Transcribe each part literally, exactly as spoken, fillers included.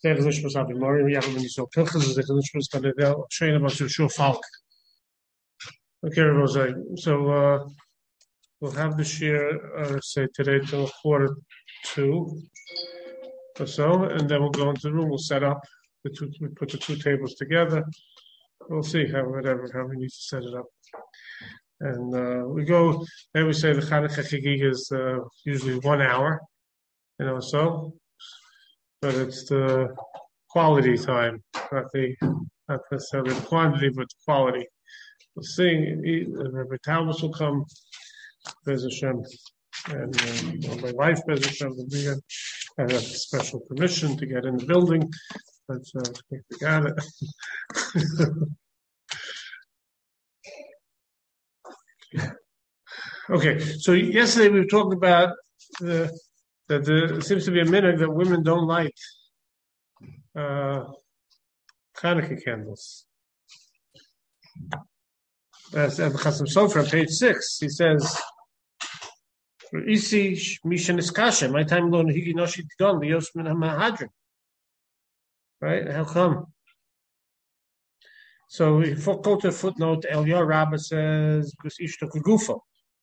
Zeg is nishmas Abi Morim, Yachim and Yisrael Pilchas, Zeg is nishmas Kadedel, Shein about Shua Falk. Okay, Rosé. So uh, we'll have the share, uh, say today till quarter two or so, and then we'll go into the room. We'll set up the two. We put the two tables together. We'll see how whatever how we need to set it up. And uh, we go. Then we say the Chanukah Chagig is uh, usually one hour, you know. So, but it's the quality time, not the not necessarily the quantity, but the quality. We'll see. Rabbi Talbot will come, Bez Hashem, and uh, my wife, Bez Hashem, will be here. I have special permission to get in the building, but uh, we got it. Okay, so yesterday we were talking about the, that there seems to be a minhag that women don't light uh, Hanukkah candles. As at the Chasam Sofer on page six, he says, "Isi mishan iskasha, my time alone higi noshi tigon liyos min hamahadrin." Right? How come? So we go to a footnote. Eliyahu Rabbah says, "Because ishtok gufo."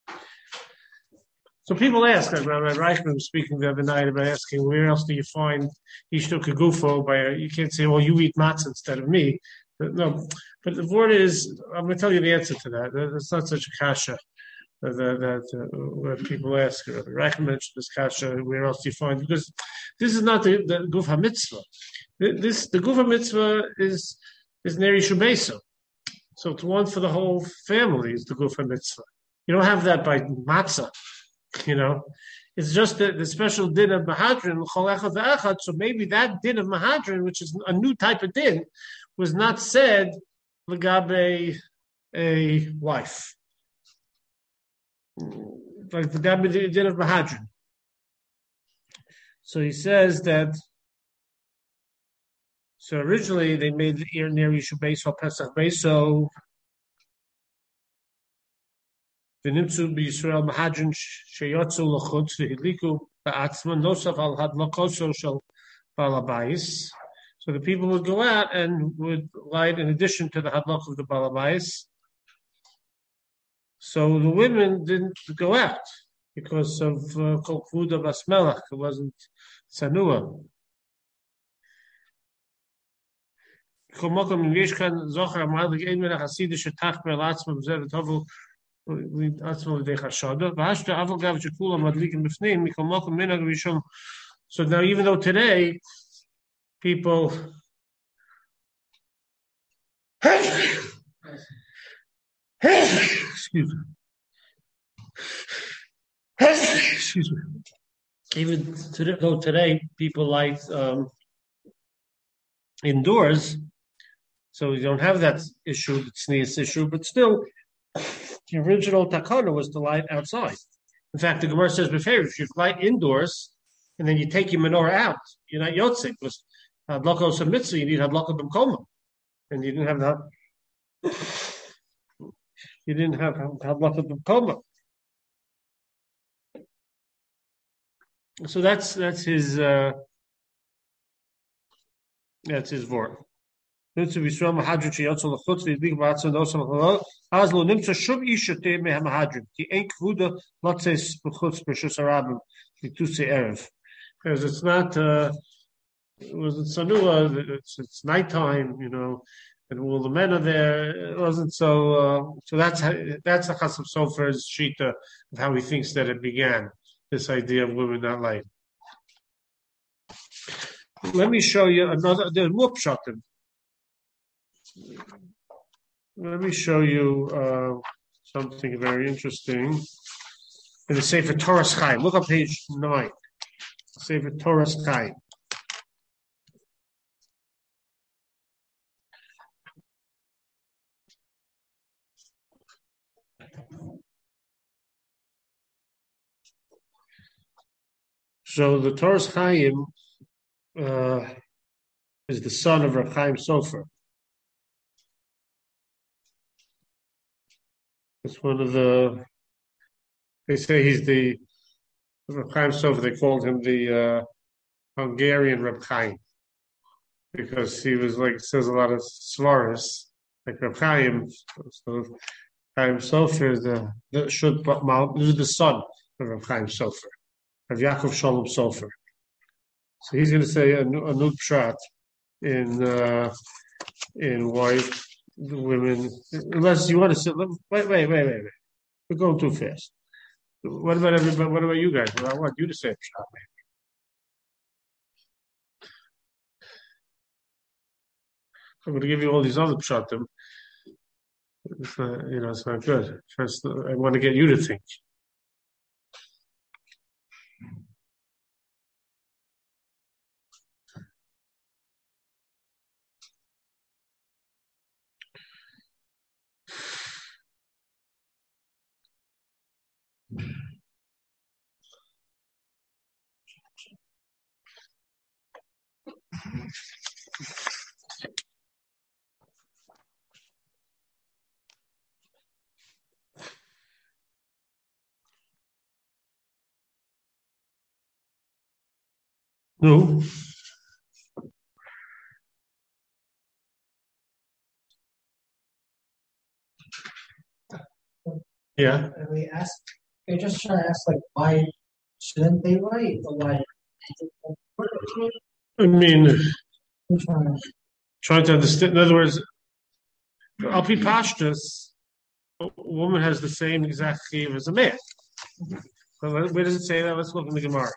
So people ask, like Rabbi Reichman was speaking the other night about asking, where else do you find ishtok gufo? By you can't say, "Well, you eat matzah instead of me." But no, but the word is, I'm going to tell you the answer to that. It's not such a kasha that, that uh, where people ask. Rabbi Reichman mentioned this kasha. Where else do you find? Because this is not the, the guf mitzvah. This the guf mitzvah is is neri shubeso. So it's one for the whole family is the guf mitzvah. You don't have that by matzah. You know, it's just the, the special din of mahadrin chol echad ve'echad. So maybe that din of mahadrin, which is a new type of din, was not said legabe a wife, like legabe the din of mahadrin. So he says that. So originally they made the ear near Yishu Beis or Pesach Beis. So the nimtzu b'Yisrael mahadrin sheyotzu l'chutz v'hidliku ba'atzman nosaf al hadlakoso shel balabayis. So the people would go out and would light in addition to the hadlok of the balabayis. So the women didn't go out because of kol kvuda bas melach. It wasn't sanua. So the now, even though today people excuse me excuse me even today, though today people light um, indoors. So we don't have that issue, the tznius issue, but still, the original takana was to light outside. In fact, the Gemara says, "Before if you light indoors and then you take your menorah out, you're not yotzik." Because hadlaka mitzvah, you need hadlaka b'mkoma, and you didn't have that. You didn't have hadlaka b'mkoma. So that's that's his uh, that's his word. Let's see, Yisrael mahadrin sheyotzu l'chutz v'yidlik ba'atzon nosam l'chalal. Az lo nimtza shum isha te'eh mehamahadrin. Ki ein kvuda latzes b'chutz b'shus harabim l'tusei erev. Because it's not, uh, it wasn't sanua. It's it's nighttime, you know, and all the men are there. It wasn't so. Uh, so that's how, that's the Chasam Sofer's shita of how he thinks that it began. This idea of women not light. Let me show you another. There's more pshatim. Let me show you uh, something very interesting in the Sefer Toras Chaim. Look on page nine. Sefer Toras Chaim. So the Toras Chaim uh, is the son of Reb Chaim Sofer. It's one of the, they say he's the, Reb Chaim Sofer, they called him the uh, Hungarian Reb Chaim. because he was like says a lot of svaris, like Reb Chaim. So Chaim Sofer is the, the should this is the son of Reb Chaim Sofer, of Yaakov Shalom Sofer. So he's going to say a, a new pshat in uh, in white the women. Unless you want to sit, wait, wait, wait, wait, wait. We're going too fast. What about everybody? What about you guys? Well, I want you to say a pshat, maybe. I'm going to give you all these other pshatim. It's not, you know, it's not good. First, I want to get you to think. No. Yeah. And we ask, they just trying to ask, like, why shouldn't they write? Or why? I mean, trying to, trying to understand. In other words, Al Pi Pashtus, a woman has the same exact chiv as a man. But where does it say that? Let's look in the Gemara.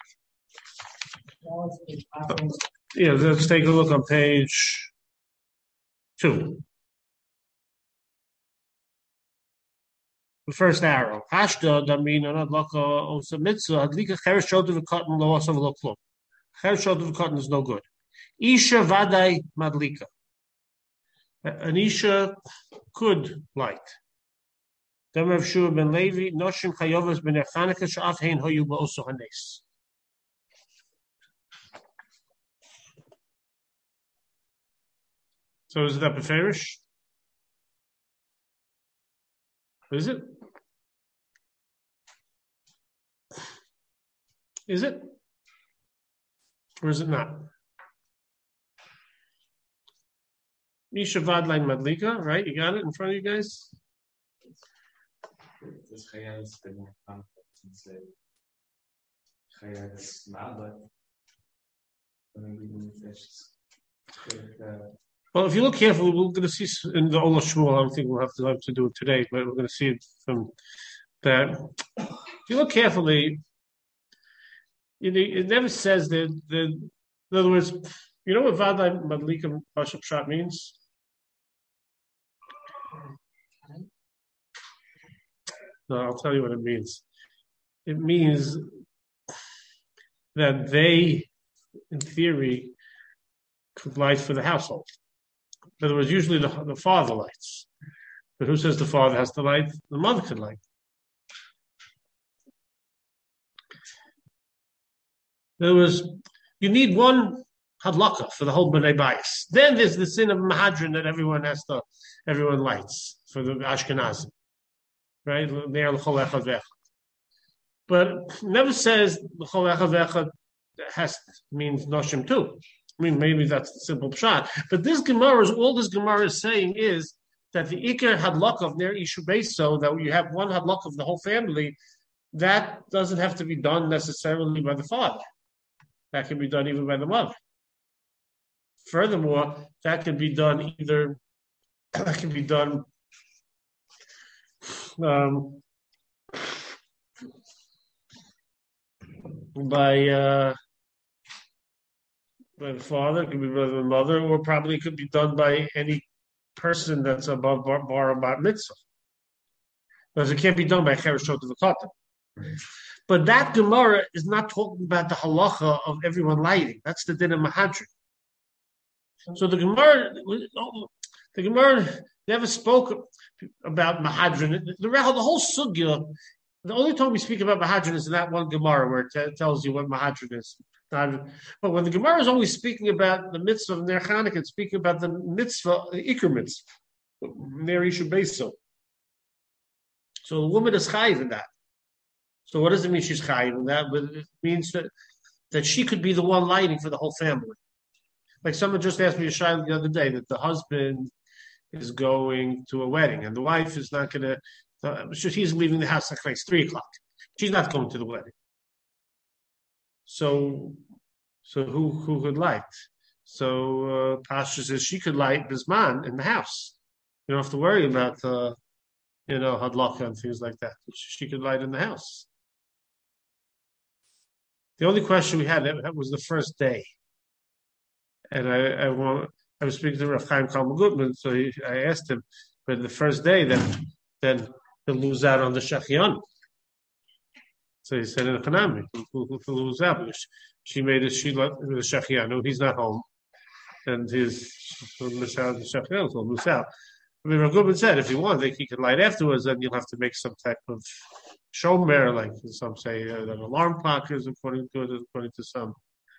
Yeah, let's take a look on page two. The first arrow. Hashda damina nadlaka osa mitzvah hadlika cheresh shodav v'katan lo asav lo klum. Cheresh shodav v'katan is no good. Isha vadai madlika. An isha could light. Dem Rav Shua ben Levi noshim chayovas ben Chanukah she'af hein hoyu ba'oso hanes. So is that beferish? Is it? Is it? Or is it not? Misha Vadline Madlika, right? You got it in front of you guys? Das Chaya ist der Chaya ist Ma'abad. Well, if you look carefully, we're going to see in the Ola Shmuel. I don't think we'll have to have to do it today, but we're going to see it from that. If you look carefully, you know, it never says that. The, in other words, you know what Vadai Madlika Bashab Shat means? No, I'll tell you what it means. It means that they, in theory, could light for the household. In other words, usually the, the father lights. But who says the father has to light? The mother can light. In other words, you need one hadlaka for the whole B'nai Bayis. Then there's the sin of Mahadran that everyone has to, everyone lights for the Ashkenazim. Right? But never says l'chol echad ve'echad has means noshim too. I mean, maybe that's the simple pshat. But this Gemara is all this Gemara is saying is that the ikar hadlak of ner ishu beiso, that you have one hadlak of the whole family, that doesn't have to be done necessarily by the father. That can be done even by the mother. Furthermore, that can be done either. That can be done. Um, by uh, by the father, it could be by the mother, or probably it could be done by any person that's above bar, bar bat mitzvah. Because it can't be done by cheresh shot of the katan. But that Gemara is not talking about the halacha of everyone lighting. That's the din of Mahadran. So the Gemara, the Gemara never spoke about Mahadran. The, the, the whole sugya, the only time we speak about Mahadran is in that one Gemara where it t- tells you what Mahadran is. But when the Gemara is always speaking about the mitzvah of Ner Chanukah, it's speaking about the mitzvah, the Iker mitzvah, Ner Ishu Beiso. So the woman is chayiv in that. So what does it mean she's chayiv in that? But it means that, that she could be the one lighting for the whole family. like someone just asked me a shayla the other day that the husband is going to a wedding and the wife is not going to. Uh, she's leaving the house like, like it's three o'clock. She's not going to the wedding. So, so who who could light? So uh, Pasha says she could light Bisman in the house. You don't have to worry about uh, you know hadlaka and things like that. She could light in the house. The only question we had that was the first day, and I I, want, I was speaking to Rav Chaim Kalman Goodman, so he, I asked him, but the first day then then he'll lose out on the shachian. So he said in the Hanami, who will lose out because she made a she with the shachian. No, he's not home, and his will miss out the shachian will lose out. I mean, Rav Goodman said if you want, they, he could light afterwards, then you'll have to make some type of shomer, like some say, uh, an alarm clock is according to it, according to some.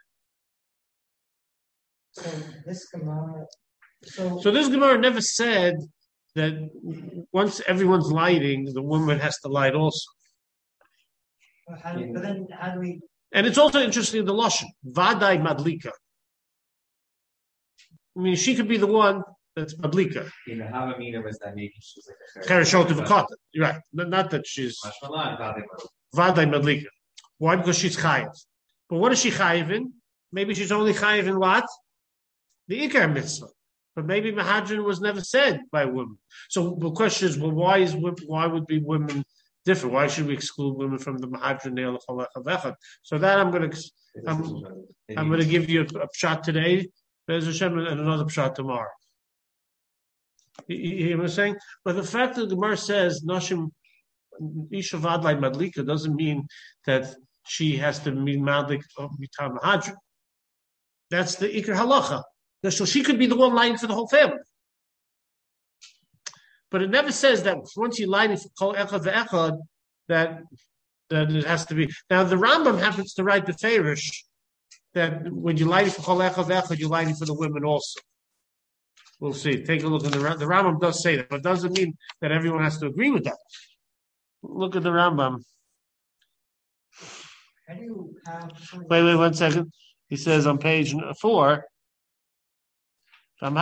So this Gemara, so, so this Gemara never said that once everyone's lighting, the woman has to light also. how do, but then how do we? And it's also interesting the lashon vadai madlika. I mean, she could be the one that's madlika. In the Havamina was that maybe she's like a Chereshot of a cotton. You're right. Not that she's vadai madlika. Why? Because she's chayiv. But what is she chayiv in? Maybe she's only chayiv in what? The ikar mitzvah. But maybe mahadrin was never said by women. So the question is, well, why is why would be women different? Why should we exclude women from the mahadrin? So that I'm going to I'm, I'm going to give you a, a shot today, Be'ez Hashem, and another shot tomorrow. You, you hear what I'm saying? But the fact that the Gemara says Nashim Isha Vadlai Madlika doesn't mean that she has to be Madlik of Mitam Mahadrin. That's the Iker Halacha. So she could be the one lighting for the whole family. But it never says that once you're lighting for Kol Echad Ve'echad, that, that it has to be. Now, the Rambam happens to write the Ferish that when you're lighting for Kol Echad Ve'echad, you're lighting for the women also. We'll see. Take a look at the Rambam. The Rambam does say that, but it doesn't mean that everyone has to agree with that. Look at the Rambam. How do you have? Wait, wait, one second. He says on page four, so the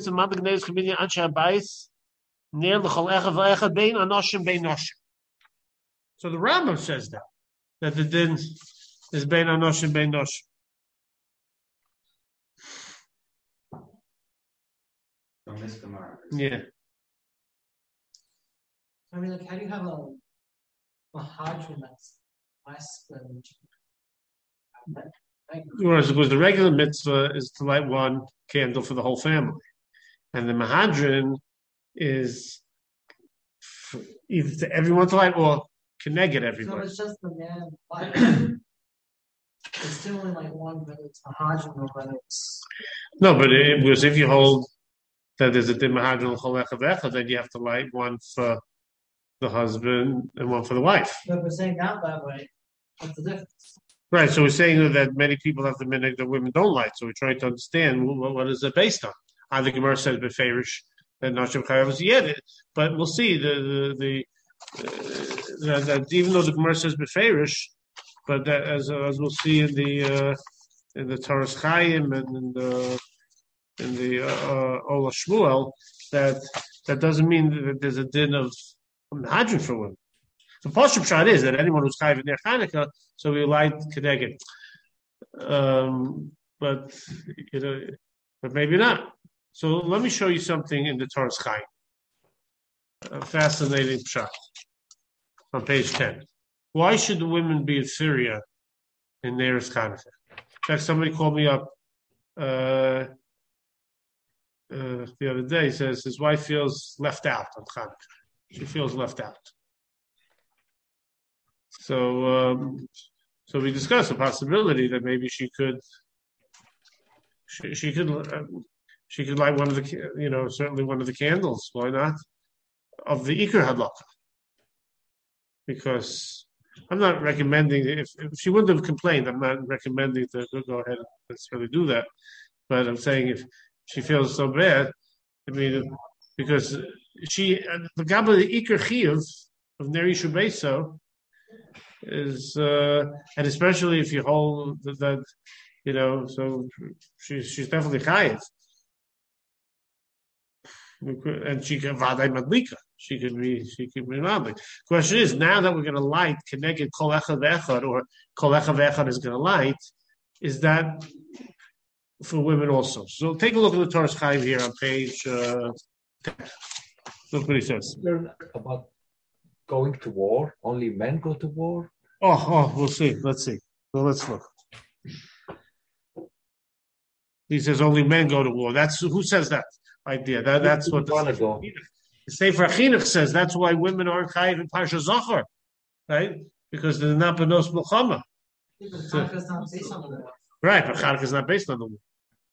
Rambam says that, that the din is bein anoshim bein noshim. From this Gemara. Yeah. I mean, like, how do you have a mahadrin that's less than? Whereas because the regular mitzvah is to light one candle for the whole family, and the mahadrin is either to everyone to light or connected everybody. So it's just the man lighting. It's still only like one, but it's mahadrin or whether it's. No, but it, because if you hold that there's a din mahadrin chol echad ve'echad, then you have to light one for the husband and one for the wife. But we're saying that that way. What's the difference? Right, so we're saying that many people have the minhag that women don't light. So we're trying to understand what, what is it based on. I think Gemara says beferish that Nashim Chayav was yet, but we'll see the the, the uh, that even though the Gemara says beferish, but that, as as we'll see in the uh, in the Toras Chaim and in the in the uh, Ola Shmuel, that that doesn't mean that there's a din of mahadrin for women. The Pashup shot is that anyone who's chayiv in their Chanukah, so we light kedeged. Um, but you know, but maybe not. So let me show you something in the Toras Chaim. A fascinating shot on page ten. Why should the women be inferior in their Chanukah? In fact, somebody called me up uh, uh, the other day. He says his wife feels left out on Chanukah. She feels left out. So, um, so we discussed the possibility that maybe she could, she, she could, uh, she could light one of the, you know, certainly one of the candles. Why not? Of the Iker Hadlaka. Because I'm not recommending, if, if she wouldn't have complained, I'm not recommending to go ahead and necessarily do that. But I'm saying if she feels so bad, I mean, because she, the Gabba, the Iker Chiyuv of Neri Shubeso, is uh, and especially if you hold that, that you know, so she's she's definitely chayiv. And she can vaday madlika. She could be she could be madlik. Question is, now that we're going to light connected kol echad v'echad, or kol echad v'echad is going to light, is that for women also? So take a look at the Torah's Chaim here on page. Uh, look what he says. About going to war, only men go to war. Oh, oh, we'll see. Let's see. Well, let's look. He says only men go to war. That's who says that idea. That that's what the Sefer Chinuch says. That's why women aren't chayiv in Parsha Zachor, right? Because they're not benos milchama. Right, but Chanukah is not based on the war.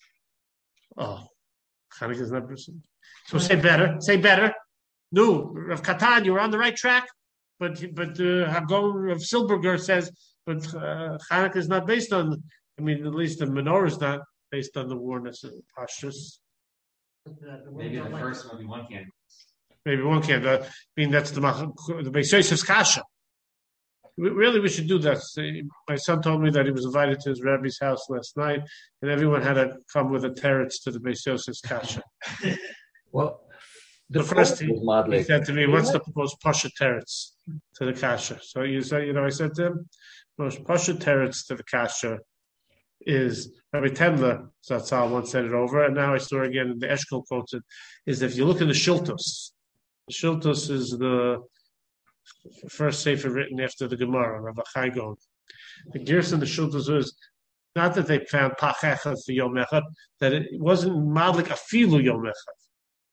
Oh, Chanukah is not based on. So say better. Say better. No, Rav Katan, you're on the right track. But but uh, Hagon of Silberger says, but uh, Chanukah is not based on. I mean, at least the menorah is not based on the warness of pastures. Maybe the first one, one can. Maybe one can. Uh, I mean, that's the the Beis Yosef's kasha. We, really, we should do that. My son told me that he was invited to his rabbi's house last night, and everyone had to come with a teretz to the Beis Yosef's kasha. Well, the, the first he, he said to me, "What's the most pasha teretz to the kasha?" So you said, you know, I said to him, "Most pasha teretz to the kasha is Rabbi Tendler Zatzal once said it over, and now I saw again in the Eshkol quotes it, is if you look in the Shiltos, the Shiltos is the first sefer written after the Gemara, Rabbi Chai Gaon. The Gerson in the Shiltos is not that they found Pach Echad for Yom Echad, that it wasn't Madlik Afilu Yom Echad.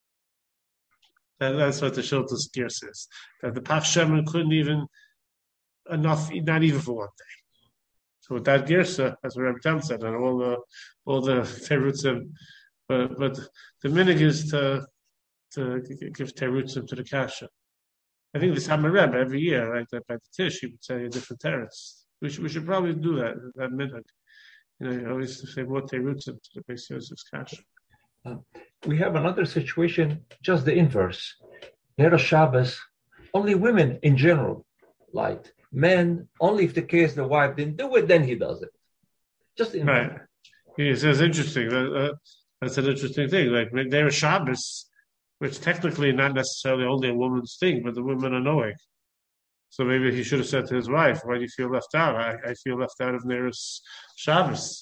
That, that's what the Shiltos Gerson is. That the Pach Shemen couldn't even, enough, not even for one day. So with that girsa, that's what Rabbi Tam said, and all the all the terutzim, but but the minig is to to give terutzim to the kasha. I think this Hamar Rebbe every year, right? By the tish, he would say a different teretz. We should we should probably do that. That minig, you know, you always say more terutzim to the Beis Yosef's kasha. Uh, we have another situation, just the inverse. Erev Shabbos, only women in general light. Men, only if the case the wife didn't do it, then he does it. Just in right. He says interesting. That, uh, that's an interesting thing. Like there is Shabbos, which technically not necessarily only a woman's thing, but the women are knowing. So maybe he should have said to his wife, "Why do you feel left out? I, I feel left out of Nere's Shabbos."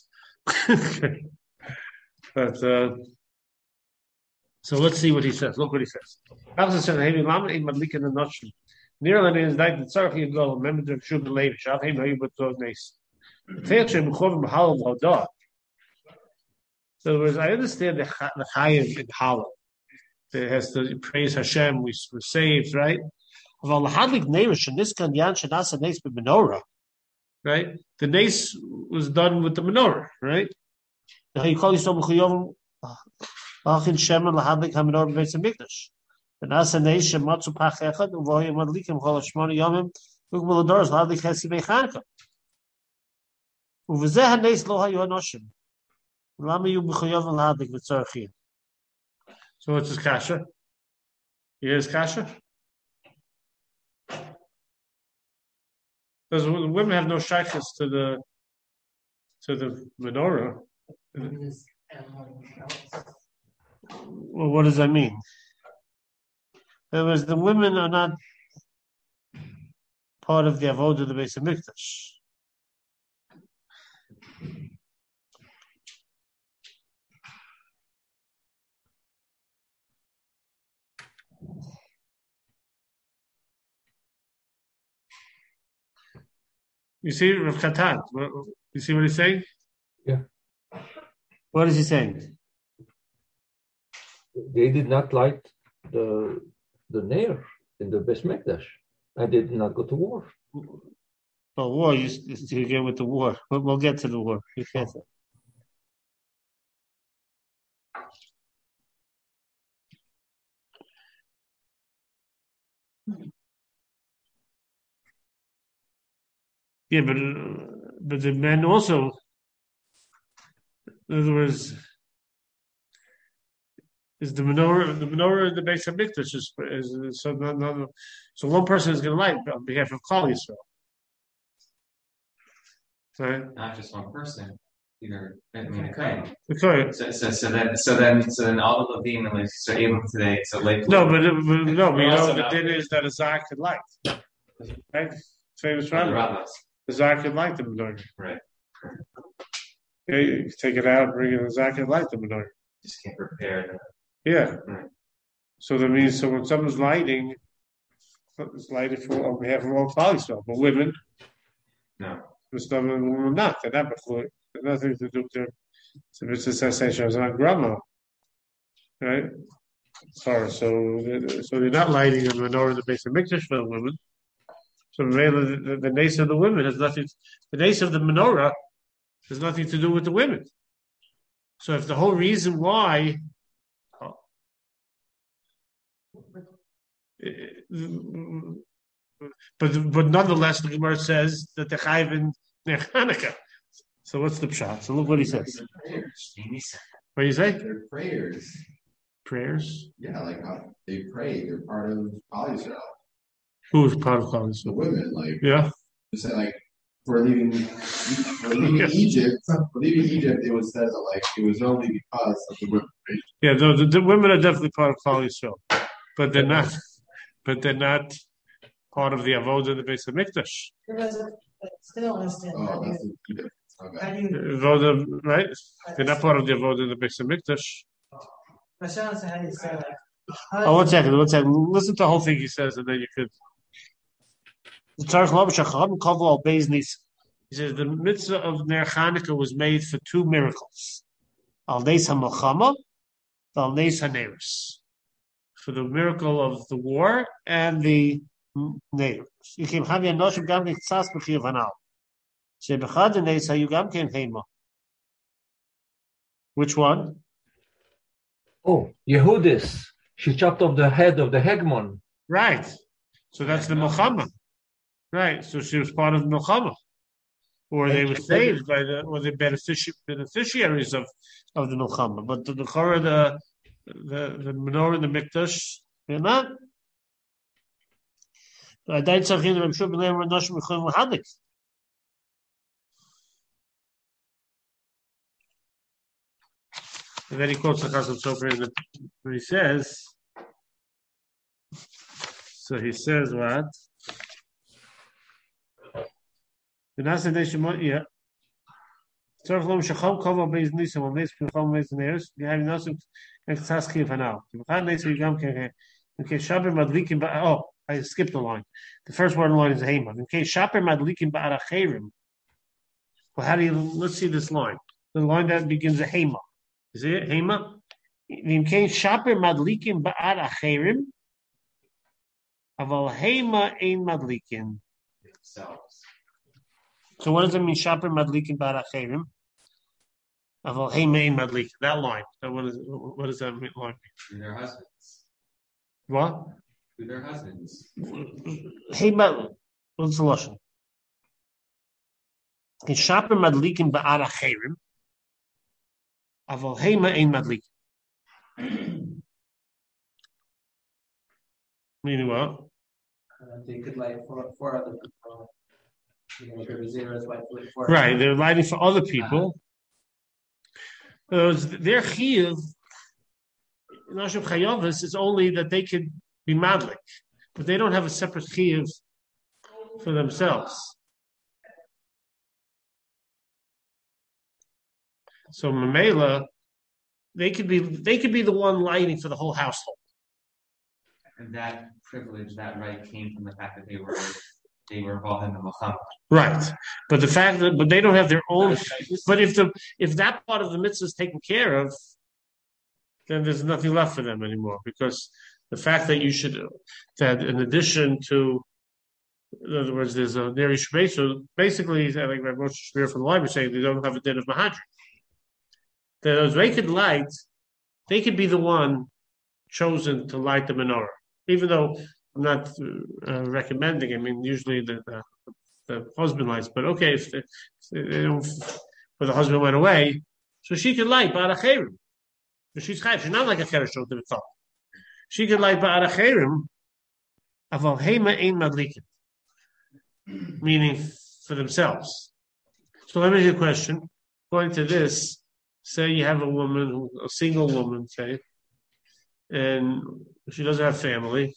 But uh, so let's see what he says. Look what he says. Nearly is like the tzarchi and go. Remember the shul later. Shal hey no you but so nice. Teachem b'chovim b'halal v'odah. So as I understand the the chayim in halal, it has to praise Hashem. We were saved, right? Aval lahadlik neirush and this kan yan shenasa neis b'menorah, right? The neis was done with the menorah, right? Now you call yourself b'chuyovim achin shemen lahadlik hamenorah b'beis hamikdash. And as a nation, matzu pach echad, uvoy madlikim chol hashmona yomim, ugmul adoros lahadlik hesi beichanka. Uvezeh haneis lo hayu anoshim. Lama yu b'choyav lahadlik v'tzarchim. So what's his kasha? Here's kasha. Because the women have no shaykhs to the to the menorah. Well, what does that mean? In other words, the women are not part of the avodah of the Beis Hamikdash. You see, Rav Katan, you see what he's saying? Yeah. What is he saying? They did not light the the Neir in the Beis Mikdash, and they did not go to war. Oh, war! You, you get with the war. We'll, we'll get to the war. You can't. Yeah, but uh, but the men also. In other words, is the menorah the menorah in the Beis Hamikdash is, is, is so no, no, so one person is going to light on behalf of Klal Yisrael. Right? Not just one person. Either, I mean, it could. The Kohen. So, so, so then, so then, so then all the Levim are able today. So like, No, but, but no, but you know Also the not- din is that a zar could light. Right? Famous for the rabbi. rabbis. The zar could light the menorah. Right. Okay, you can take it out, bring it in the zar could light the menorah. Just can't prepare. Yeah. Right. So that means so when someone's lighting, it's lighted for on behalf of all Klal, but women, No. there's no women not. They're not before. There's nothing to do with their. So it's a sensation. It's not grandma, right? Sorry. So so they're not lighting a menorah in the base of mikdash for the women. So really, the, the, the nace of the women has nothing. The nace of the menorah has nothing to do with the women. So if the whole reason why. But but nonetheless, the Gemara says that the chayv in Ner Hanukkah. So what's the pshat? So look what he says. What do you say? They're prayers. Prayers. Yeah, like how they pray. They're part of Klal Yisrael. Who's part of Klal The Yisrael? women, like Yeah. you said, like for leaving, for leaving Yes. Egypt. For leaving Egypt, it was said that like it was only because of the women. Right? Yeah. The, the, the women are definitely part of Klal Yisrael, but they're not. But they're not part of the avodah in the base of mikdash. Because I still don't understand. How Oh, do that's you, the Egypt. Okay. how do you, Avodah, right? They're not part of the avodah in the base of mikdash. I still don't understand how you say like. Oh, one second, one second. Listen to the whole thing he says, and then you could. The Tzarech Lo B'Shacham Kavol Al Beis Nis. He says the mitzvah of Ner Hanukkah was made for two miracles: Al Nes HaMelchama, Al Nes HaNeirus. For the miracle of the war and the Neirus. You can have your notion gam nitzas b'chiyav hanal. Shebechad Nes Hayu gam ken heima. Which one? Oh, Yehudis. She chopped off the head of the Hegmon. Right. So that's the Milchama. Right. So she was part of the Milchama. Or they were saved by the, or the benefici- beneficiaries of, of the Milchama. But the the Chorah, the, the, the menorah and the Mikdash, they're not. I died something I'm sure B'nai Ranosh Mechon Lahadik. And then he quotes the Chazal Sofer in the, where he says, so he says what? The Nasa Neshimot, yeah. Tzarech Lo B'Shacham Kavol Beis Nisim, Al Nes B'Chol Beis Neirus, Yehavi Nasim, and Tzas Chiyav Hanal. B'chad Nes Yigam Ken Okay, Shaper Madlikim Ba. Oh, I skipped a line. The first word in the line is Hema. In case Shaper Madlikim Ba'aracherim. Well, how do you? Let's see this line. The line that begins with Hema. Is it Hema? In case Shaper Madlikim Ba'aracherim. Aval Hema Ein Madlikin. Themselves. So what does it mean? Shaper Madlikin Ba'aracherim. Aval Hema Ein Madlikin. That line. That what is? What does that mean? Line? To their husbands. What? To their husbands. Hema. What's the lashon? Shaper Madlikin Ba'aracherim. Aval Hema Ein Madlikin. Meaning what? Uh, they could light for four other people. You know, there was zeros light for four. Right, they're lighting for other people. Uh, their chiyuv, Nashim Chayavas, is only that they could be madlik, but they don't have a separate chiyuv for themselves. So Mamela, they could be they could be the one lighting for the whole household. And that privilege, that right, came from the fact that they were they were involved in the Milchama. Right, but the fact that but they don't have their own. But if the if that part of the mitzvah is taken care of, then there's nothing left for them anymore. Because the fact that you should that in addition to, in other words, there's a neri shmei. So basically, like Rav Moshe Shapiro from the library saying they don't have a din of mahadri. Those they could light, they could be the one chosen to light the menorah, even though I'm not uh, recommending. I mean, usually the, the the husband lights, but okay, if, the, if they don't, but the husband went away, so she could light ba'aracherim. She's chayv. She's not like a chereshot to the top. She could light ba'aracherim. Aval hema ein madlikin, meaning for themselves. So let me ask you a question: according to this, say you have a woman, who, a single woman, say, and she doesn't have family.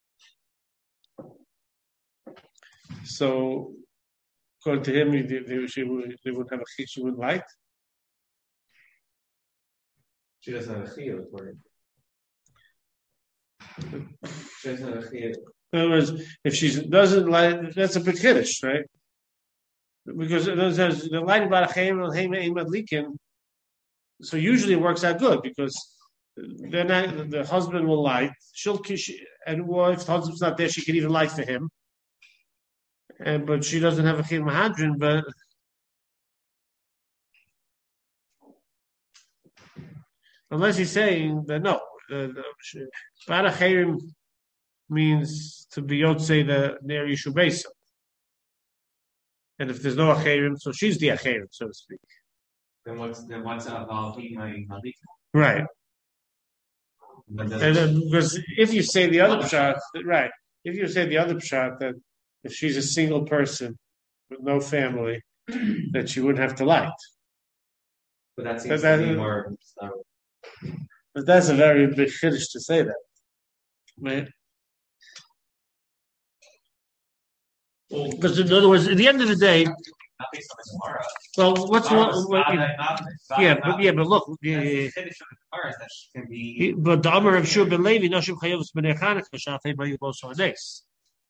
So, according to him, they, they, she would, they would have a chiyuv, she would light. She doesn't have a chiyuv for it. She doesn't have a chiyuv. In other words, if she doesn't light, that's a big kiddush, right? Because in other words, the light about a chayim and hayim madlikin. So usually it works out good because then the husband will light. She'll and well, if the husband's not there, she can even light for him. And but she doesn't have a chiyuv mahadrin, but. Unless he's saying that no, Ba'ad HaChayim means to be Yotzei the near Yishu Beisa. And if there's no Achayim, so she's the Achayim, so to speak. Then what's then what's about Malika? Right. And then, because if you say the other pshat, right, if you say the other pshat that if she's a single person with no family, that she wouldn't have to light. But that seems that, to be more. But that's a very big chiddush to say that, right? Because in other words, at the end of the day, well, what's what? what yeah, but yeah, but look, yeah, yeah, yeah. But the Amar of Shua ben Levi, Nashim Chayavus ben Echanech, Shafei Bayu Boso Ades.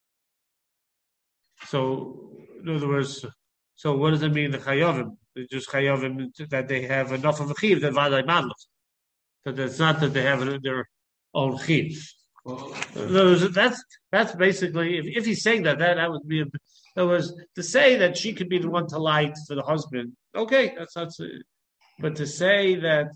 So, in other words, so what does it mean? The Chayavim, just Chayavim that they have enough of a chiv that Vaday Madlach. That it's not that they have their own chiv. Well, that's that's basically if, if he's saying that that that would be a, that was to say that she could be the one to light for the husband. Okay, that's not. But to say that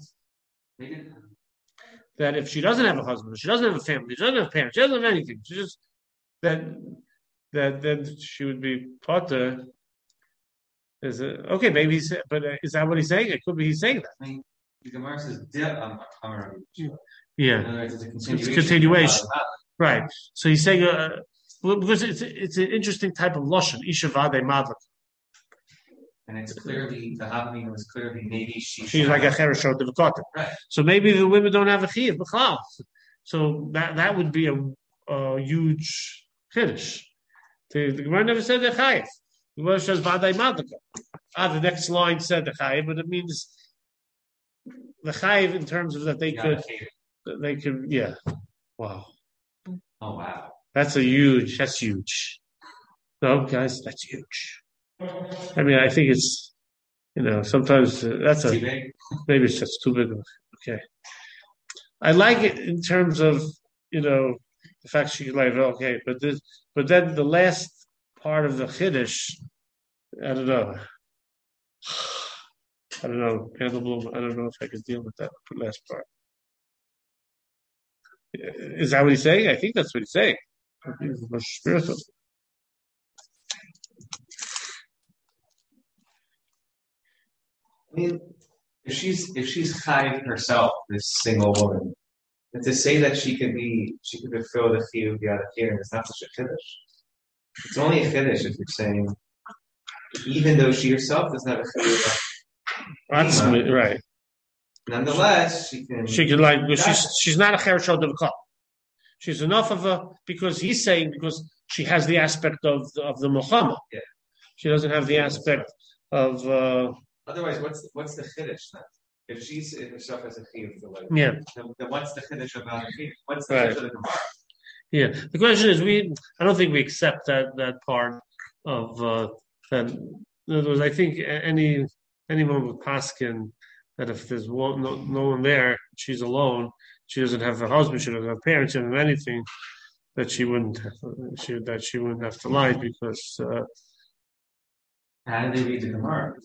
that if she doesn't have a husband, she doesn't have a family, she doesn't have parents, she doesn't have anything, she just that that then she would be potter. Is it okay? Maybe he's but uh, is that what he's saying? It could be he's saying that. I mean, the Gemara says um, yeah, in other words, it's a continuation. It's a continuation. Right. So he's saying, uh, well, because it's it's an interesting type of lashon, isha vade madlik. And it's clearly the happening was clearly maybe she. She's like a cheresh of the Right. So maybe the women don't have a chiyuv b'chlal. So that that would be a, a huge chiddush. The, the Gemara never said the chayiv. The Gemara says vade madlik. Ah, the next line said the chayiv, but it means the chayiv in terms of that they Yeah, could. They could, yeah. Wow. Oh wow. That's a huge. That's huge. No, guys, that's huge. I mean, I think it's, you know, sometimes uh, that's a maybe it's just too big. Okay. I like it in terms of, you know, the fact she like okay, but this, but then the last part of the chiddush, I don't know. I don't know, Candlebloom. I don't know if I could deal with that last part. Is that what he's saying? I think that's what he's saying. I think it's much spiritual. I mean, if she's if she's chayiv herself, this single woman, and to say that she could be she could fulfill the chiyuv the other chiyuv, it's not such a chiddush. It's only a chiddush if you're saying, even though she herself doesn't have a chiyuv. That's right. Nonetheless, she can. She can like she's she's not a cheresh of the She's enough of a because he's saying because she has the aspect of the, of the Muhammad. Yeah. She doesn't have the aspect of. Uh, Otherwise, what's the, what's the chiddush then? If she's herself as a chiyuv for life, yeah. Then, then what's the chiddush about a chiyuv? What's the Right. chiddush of the Gemara? Yeah. The question is, we I don't think we accept that that part of uh, that. In other words, I think any anyone with paskin that if there's one, no, no one there, she's alone. She doesn't have a husband. She doesn't have parents. She doesn't have anything. That she wouldn't. She that she wouldn't have to lie because. Uh, How do they read the Gemara?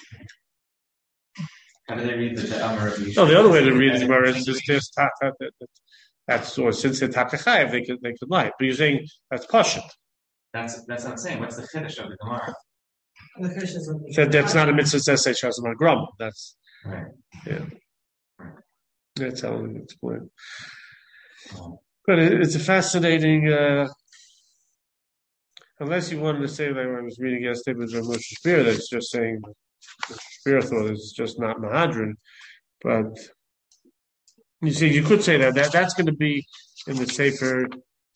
How do they read the, the Amar of Yishuv? No, the other way to read the Gemara is just this. That's or since it's hakachayev, they could they could lie. But you're saying that's pashut. That's that's what I'm saying. What's the chiddush of the Gemara? The Christians would be- That that's not a mitzvah says say shazam grumble. That's Right. yeah. That's how we explain. But it, it's a fascinating. Uh, unless you wanted to say like when I was reading yesterday with Rav Moshe Shapiro, that's just saying Spear thought is just not Mahadran, but you see, you could say that, that that's going to be in the Sefer.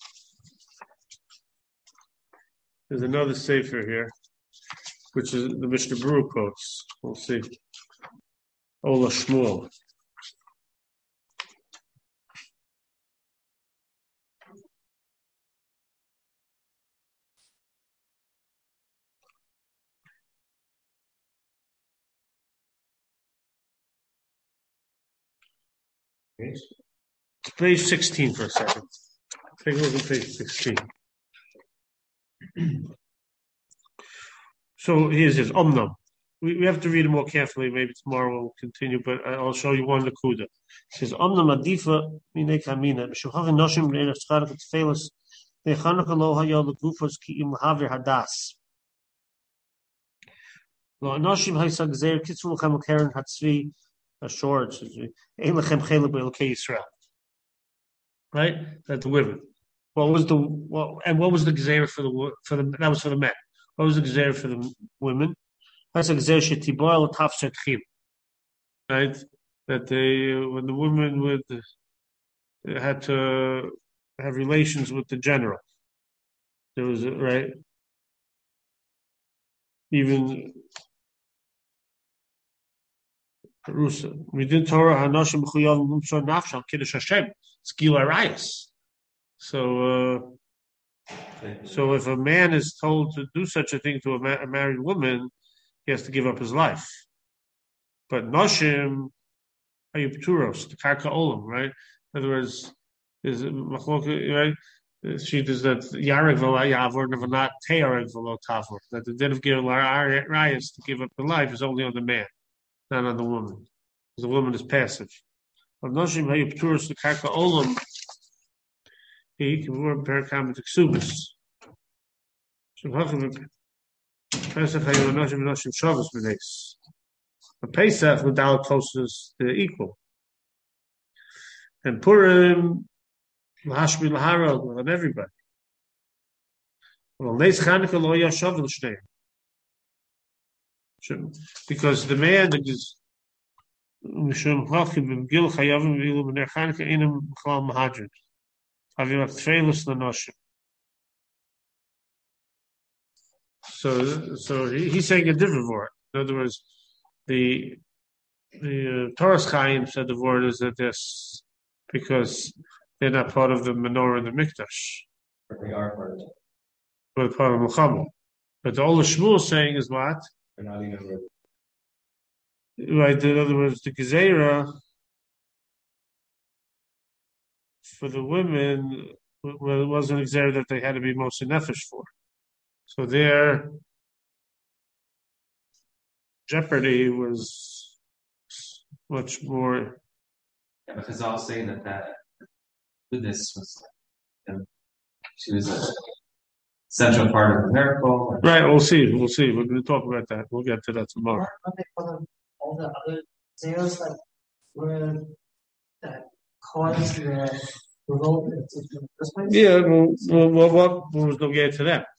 There's another Sefer here, which is the Mishnah Berurah quotes. We'll see. Ola Shmuel. It's page sixteen for a second. Take a look at page sixteen. So here's his Omnam. We, we have to read it more carefully. Maybe tomorrow we'll continue, but I'll show you one Nakuda. It says Omnam Adifa Mine Kamina Meshuchach Noshim Reiner Tzcharak Tfelus Nechanuk Lo Hayol Legufos Ki Im Haver Hadas Lo Noshim Haysag Zer Kitzul Chem Karen Hatzvi Ashor Ein Lechem Chelek Be'Elokei Yisrael. Right, that the women. What was the what and what was the gzeira for the for the that was for the men? What was the gzeira for the women? That's a gzeira shetiboel tafshet chil. Right, that they when the women would uh, had to have relations with the general. There was a, right. Even Rusa. We did Torah Hanoshim B'chuyav Mumsor Nafshal Kiddush Hashem. It's Gil Arayas. So, uh, so if a man is told to do such a thing to a, ma- a married woman, he has to give up his life. But Noshim Ayupturos, the Karka Olam, right? In other words, is right? She does that Yarek V'la Yavor, never not Te'arek V'lo Tavor. That the debt of Gil Arayas to give up the life is only on the man, not on the woman. Because the woman is passive. But Noshim Ayupturos, the Karka Olam, he can work per common exubus. So Pesach Hayonoshim Noshim Shabbos B'neis. A Pesach without closest the equal. And Purim Lahashmi Lahara on everybody. Well, Neis Chanukah Lo Yashavil Shneim. Because the man that is Mishum Chachim B'Gil Chayavim V'ilu B'ner Chanukah Einam B'Chal Mahadrin. So, so he, he's saying a different word. In other words, the the uh, Torah Chaim said the word is that this because they're not part of the menorah and the mikdash. But they are part of it. But part of Muhammad. But the Ola Shmuel is saying is what? They're not even right. In other words, the Gezerah for the women, well, it wasn't a Gezerah that they had to be mostly nefesh for. So their jeopardy was much more. Yeah, because I was saying that that goodness was, you know, she was a central part of the miracle. Right, we'll see. We'll see. We're going to talk about that. We'll get to that tomorrow. Don't they call them all the other zeros like where that caused the revolt in the first place? Yeah, well, well, well what, what was the get to them?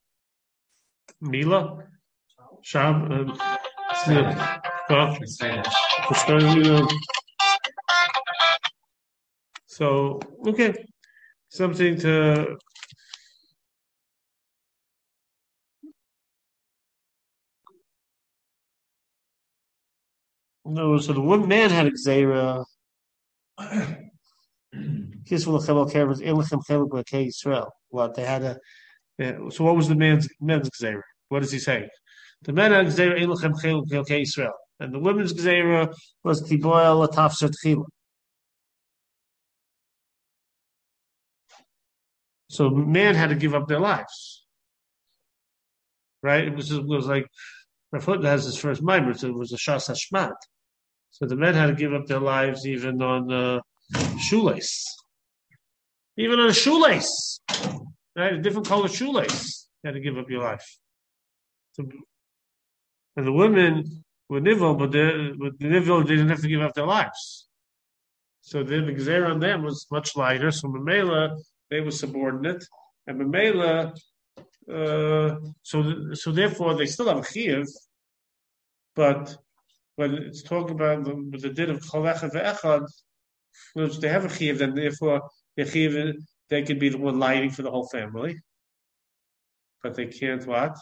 Mila? Shab? Um, yeah. Well, It's Spanish. So, okay. Something to. No, so the one man had a Xera. What they had a. Yeah, so what was the man's men's Xera? What is he saying? The men had Xera Elechem Cheluk Israel, and the women's Xera was Tiboel Latafsat Chila. So man had to give up their lives, right? It was it was like Rav Hutton has his first mimer, so it was a Shas Hashmat. So the men had to give up their lives even on uh, shoelace, even on a shoelace, right? A different color shoelace, you had to give up your life. So, and the women were nivol, but the but the nivol didn't have to give up their lives. So then the gzeira on them was much lighter. So Mamela, they were subordinate, and Mamela, uh, so so therefore they still have a chiyuv, But when it's talking about the, the din of Chol Echad Ve'echad, which they have a chiyuv, then therefore the chiyuv, they could be the one lighting for the whole family. But they can't what?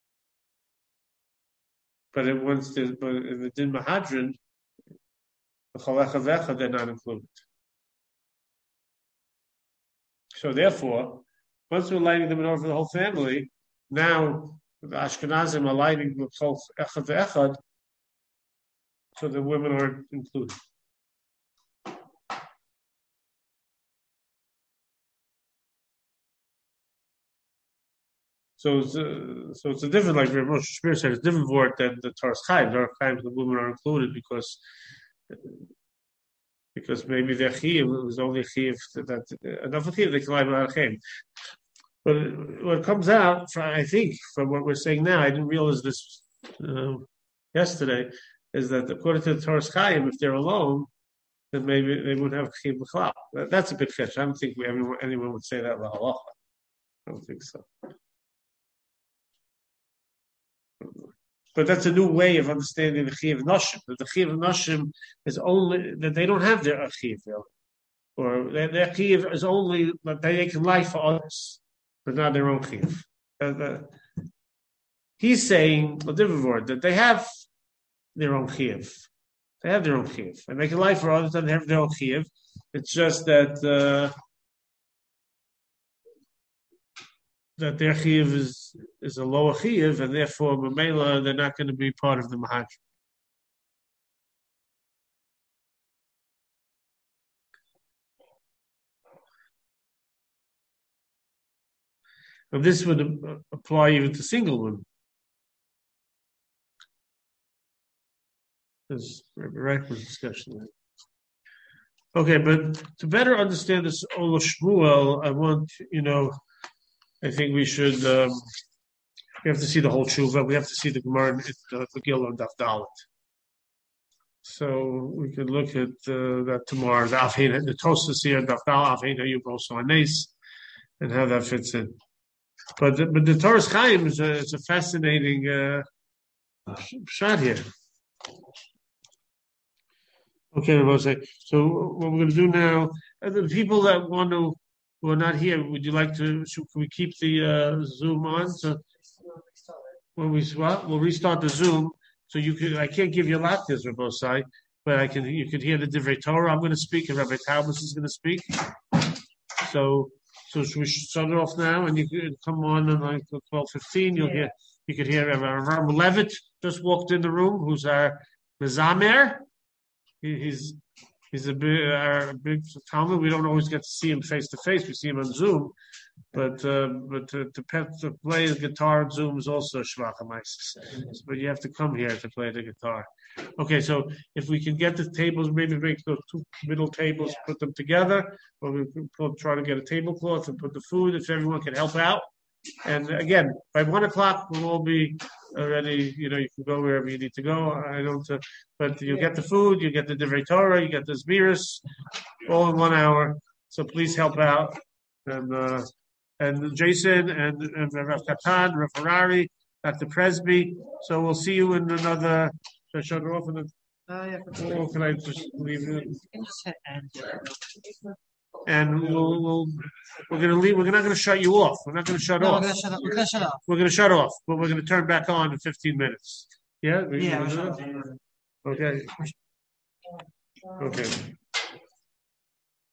But it once there's but in the din Mahadran, the Chol Echad Ve'echad, they're not included. So therefore, once we're lighting them in order for the whole family, now the Ashkenazim are lighting the Chol Echad Ve'echad, so the women are included. So it's a, so it's a different, like Rav Moshe Shapiro said, it's a different word than the Taras Chaim. There are times the women are included because because maybe their chiyuv was only chiyuv that, that enough of chiyuv they can lie about chiyuv. But what comes out, from, I think, from what we're saying now, I didn't realize this uh, yesterday, is that according to the Taras Chaim, if they're alone, then maybe they would have chiyuv b'chlal. That, that's a bit catch. I don't think we, anyone, anyone would say that lahalacha. I don't think so. But that's a new way of understanding the chiyuv noshim. That the chiyuv noshim is only that they don't have their chiyuv, or their, their chiyuv is only that they can lie for others, but not their own chiyuv. Uh, the, he's saying a different word that they have their own chiyuv. They have their own chiyuv, and they can lie for others and have their own chiyuv. It's just that uh, that their chiyuv is is a lower chiyuv, and therefore Mamela they're not going to be part of the Mahadran. And this would apply even to single women. There's right was discussion. Okay, but to better understand this Ola Shmuel, I want you know. I think we should. Um, we have to see the whole tshuva. We have to see the Gemara, the the Gil on Daf Dalet. So we could look at uh, that tomorrow. The Avheina, the Tosas here, Daf Dalet, Avheina Yub also on Nes, and how that fits in. But the, but the Taras Chaim is a, it's a fascinating uh, shot here. Okay, Moshe. So what we're going to do now? The people that want to. Who are not here, would you like to, should, can we keep the uh, Zoom on? So when we swap, we'll restart the Zoom. So you can, I can't give you latkes, Rabbi Osai, but I can, you can hear the Divrei Torah. I'm going to speak and Rabbi Talbus is going to speak. So, so should we shut it off now? And you can come on at like twelve fifteen. You'll hear, you could hear Rabbi Levitt just walked in the room, who's our Mezamer. He, he's, He's a big, uh, big Talmud. We don't always get to see him face to face. We see him on Zoom, but uh, but to, to, pet, to play the guitar on Zoom is also shvachamaisis. But you have to come here to play the guitar. Okay, so if we can get the tables, maybe make the two middle tables, put them together, or we can try to get a tablecloth and put the food. If everyone can help out, and again, by one o'clock we'll all be already. You know, you can go wherever you need to go. I don't. Uh, but you get the food, you get the Divrei Torah, you get the Zbiris, all in one hour. So please help out. And uh, and Jason and, and Rav Katan, Rav Harari, Doctor Presby. So we'll see you in another. Should I shut it off? In the, Uh, yeah. or can I just leave it? And we'll, we'll we're gonna leave. We're not gonna shut you off. We're not gonna shut No, off. we're gonna shut up. We're gonna shut off. We're gonna shut off, but we're gonna turn back on in fifteen minutes. Yeah. Yeah, we're Okay. shut off. Okay. Okay.